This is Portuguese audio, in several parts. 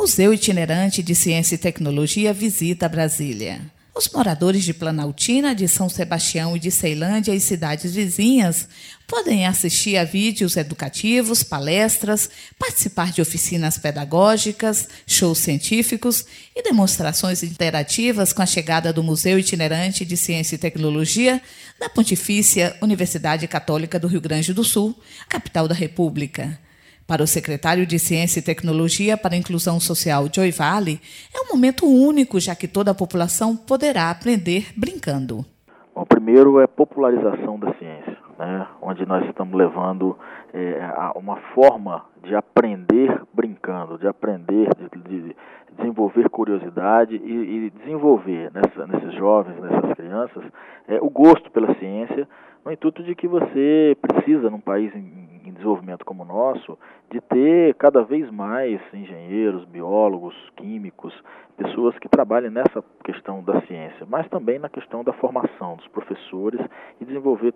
Museu Itinerante de Ciência e Tecnologia visita Brasília. Os moradores de Planaltina, de São Sebastião e de Ceilândia e cidades vizinhas podem assistir a vídeos educativos, palestras, participar de oficinas pedagógicas, shows científicos e demonstrações interativas com a chegada do Museu Itinerante de Ciência e Tecnologia da Pontifícia Universidade Católica do Rio Grande do Sul, capital da República. Para o secretário de Ciência e Tecnologia para a Inclusão Social, Joy Vale, é um momento único, já que toda a população poderá aprender brincando. Bom, primeiro é popularização da ciência, né? Onde nós estamos levando uma forma de aprender brincando, de aprender, de desenvolver curiosidade e desenvolver nesses jovens, nessas crianças, o gosto pela ciência, no intuito de que você precisa, num país em desenvolvimento como o nosso, de ter cada vez mais engenheiros, biólogos, químicos, pessoas que trabalhem nessa questão da ciência, mas também na questão da formação dos professores e desenvolver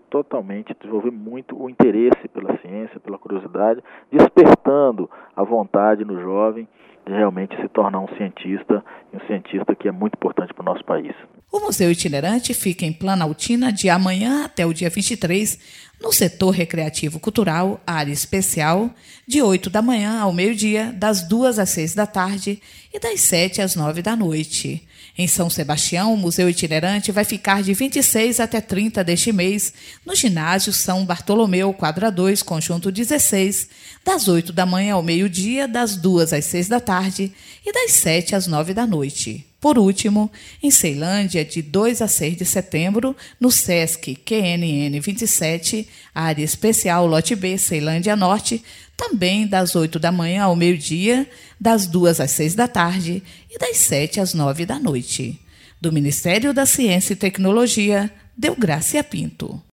muito o interesse pela ciência, pela curiosidade, despertando a vontade no jovem de realmente se tornar um cientista que é muito importante para o nosso país. O Museu Itinerante fica em Planaltina de amanhã até o dia 23, no setor recreativo cultural, área especial, de 8 da manhã ao meio-dia, das 2 às 6 da tarde e das 7 às 9 da noite. Em São Sebastião, o Museu Itinerante vai ficar de 26 até 30 deste mês, no ginásio São Bartolomeu, quadra 2, conjunto 16, das 8 da manhã ao meio-dia, das 2 às 6 da tarde e das 7 às 9 da noite. Por último, em Ceilândia, de 2 a 6 de setembro, no SESC QNN 27, área especial Lote B, Ceilândia Norte, também das 8 da manhã ao meio-dia, das 2 às 6 da tarde e das 7 às 9 da noite. Do Ministério da Ciência e Tecnologia, Delgrácia Pinto.